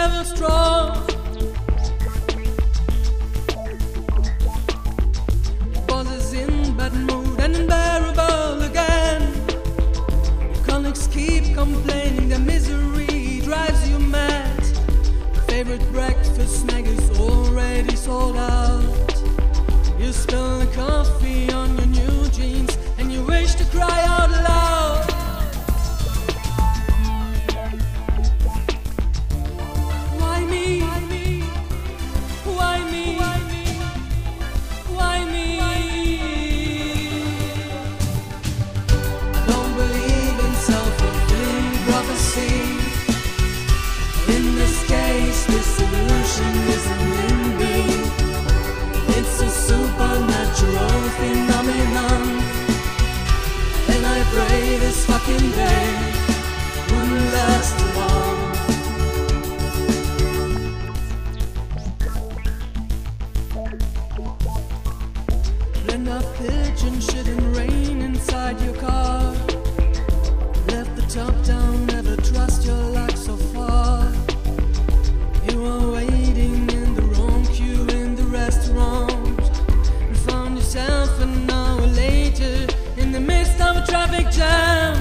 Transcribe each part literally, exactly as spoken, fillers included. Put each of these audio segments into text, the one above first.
ever strong. Boss is in bad mood and unbearable again. Your colleagues keep complaining, their misery drives you mad. Your favorite breakfast snack is already sold out. You spill the coffee on your new jeans and you wish to cry out loud. Why me? Why me? Why me? Why me? I don't believe in self-fulfilling prophecy. In this case, the solution isn't in me. It's a supernatural phenomenon, and I pray this fucking day wouldn't last long. Blend up pigeon shit and rain inside your car. Left the top down, never trust your luck so far. You are waiting in the wrong queue in the restaurant. You found yourself an hour later in the midst of a traffic jam.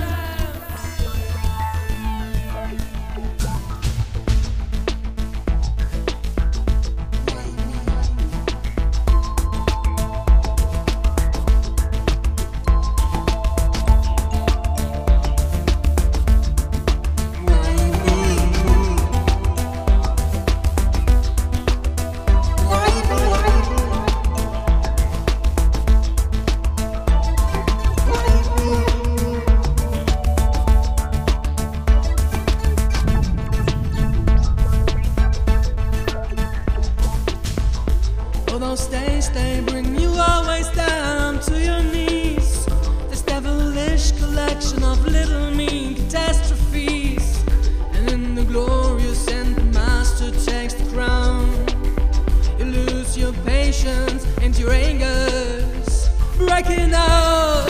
For those days they bring you always down to your knees. This devilish collection of little mean catastrophes. And in the glorious end, the master takes the crown. You lose your patience and your anger's breaking out.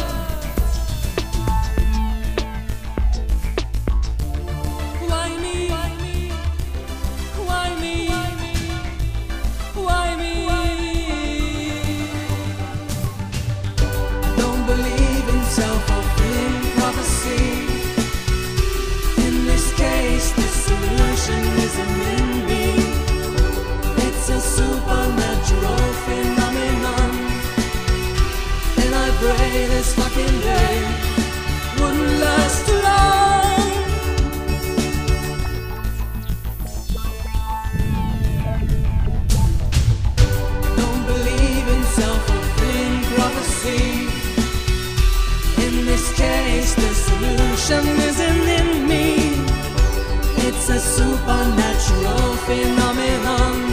Why me? Why me? Why me? Believe in self-fulfilling prophecy. In this case, the solution isn't in me. It's a supernatural phenomenon, and I pray this fucking day wouldn't last long. Don't believe in self-fulfilling prophecy. In this case, the solution isn't in me. It's a supernatural phenomenon,